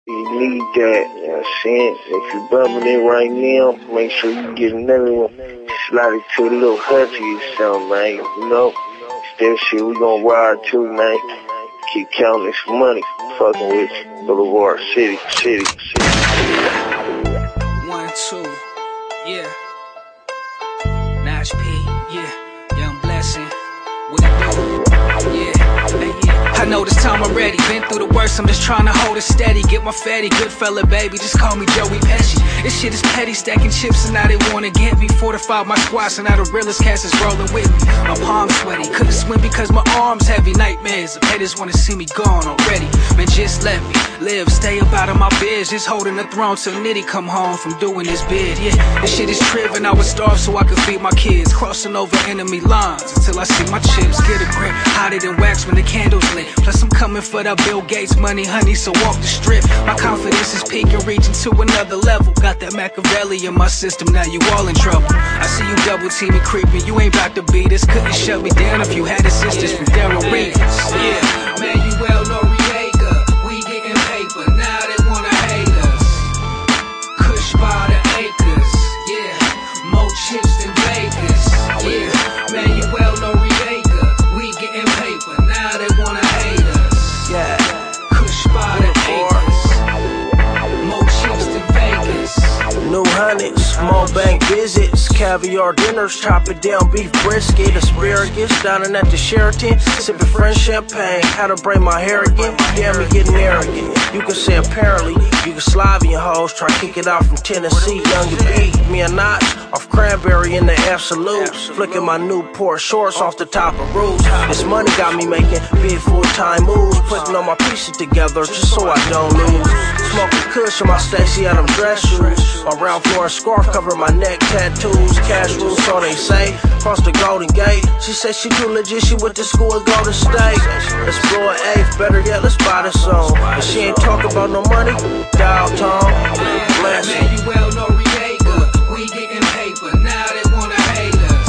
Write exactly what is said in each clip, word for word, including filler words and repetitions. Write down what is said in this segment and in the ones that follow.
You need that, you know what I'm saying? If you're bumming it right now, make sure you get another one. Slide it to a little hutchy or something, man. You know? That shit we gon' ride too, man. Keep counting this money. Fucking with you. Boulevard City, City, City. One, two, yeah. Nash P, yeah. Young Blessing, what it do? Yeah, hey, yeah. I know this time I'm ready. Been through the worst, I'm just trying to hold it steady. Get my fatty, good fella, baby. Just call me Joey Pesci. This shit is petty, stacking chips and now they wanna get me. Fortified my squats and now the realest cast is rolling with me. My palms sweaty, couldn't swim because my arms heavy. Nightmares of haters wanna see me gone already. Man, just let me live, stay up out of my biz. Just holding the throne till Nitty come home from doing his bid. Yeah, this shit is triv and I was starved so I could feed my kids. Crossing over enemy lines until I see my chips. Get a grip, hotter than wax when the candle's lit. Plus I'm coming for that Bill Gates money, honey, so walk the strip. My confidence is peaking, reaching to another level. Got that Machiavelli in my system, now you all in trouble. I see you double teaming, creeping, you ain't about to beat us. Couldn't shut me down if you had assistance from Daryl Reeves. Yeah, Manuel Noriega, we getting paper, now they wanna hate us. Kush by the acres, yeah, more chips than Vegas. Yeah, Manuel Noriega, we getting paper, now they wanna hate us. Yeah, Kush by the acres, more chips than Vegas. New hundreds, more bank visits, caviar dinners, chop it down, beef brisket, asparagus, dining at the Sheraton, sipping French champagne. How to braid my hair again? Yeah, me getting arrogant. You can say apparently, Yugoslavian hoes try to kick it out from Tennessee. Younger B, me a notch off Cranberry in the absolute. Flicking my Newport shorts off the top of roofs. This money got me making big full-time moves, putting all my pieces together just so I don't lose. Smoking kush in my Stacey Adams dress shoes. My Ralph Lauren scarf cover my neck, tattoos, cash rules, so they say. Cross the Golden Gate. She said she too legit, she went to school and go to state. Let's blow an eighth, better yet, let's buy the song. If she ain't talking about no money, dial tone. Bless it. Manuel Noriega, we getting paper, now they wanna hate us.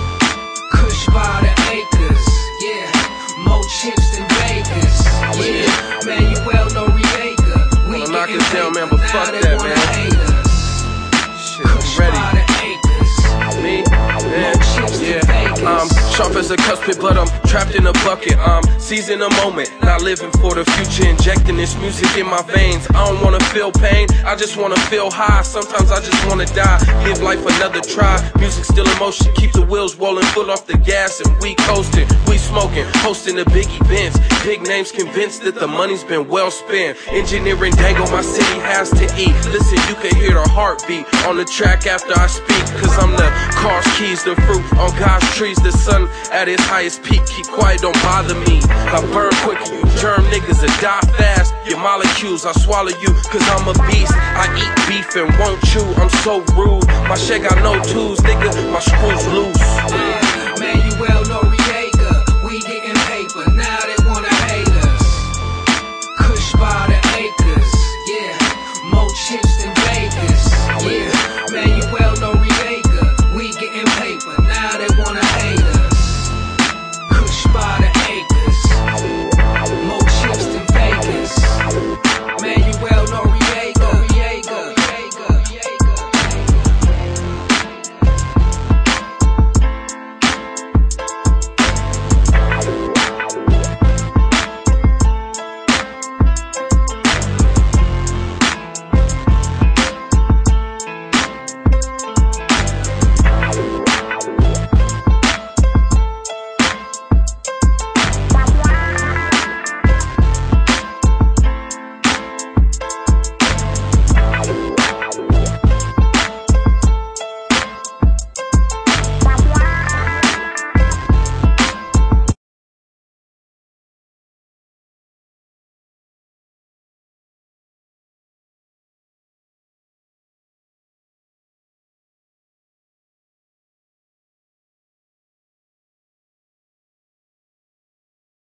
Kush by the acres, yeah, more chips than Vegas. Yeah, Manuel Noriega, we knock getting it down, paper, man, but now fuck they that, wanna man. hate us. Shit, I'm ready. By the acres, Me? more chips than Yeah, Vegas. I'm sharp as a cuspid, but I'm trapped in a bucket. I'm seizing a moment, not living for the future, injecting this music in my veins. I don't wanna feel pain, I just wanna feel high. Sometimes I just wanna die, give life another try. Music still in motion, keep the wheels rolling, full off the gas, and we coasting, we smoking, hosting the big events. Big names convinced that the money's been well spent. Engineering dangle, my city has to eat. Listen, you can hear the heartbeat on the track after I speak, cause I'm the car's keys, the fruit on God's trees. The sun at its highest peak, keep quiet, don't bother me. I burn quick, you germ niggas that die fast. Your molecules, I swallow you, cause I'm a beast. I eat beef and won't chew, I'm so rude. My shit got no tools, nigga, my screws loose. Manuel Noriega.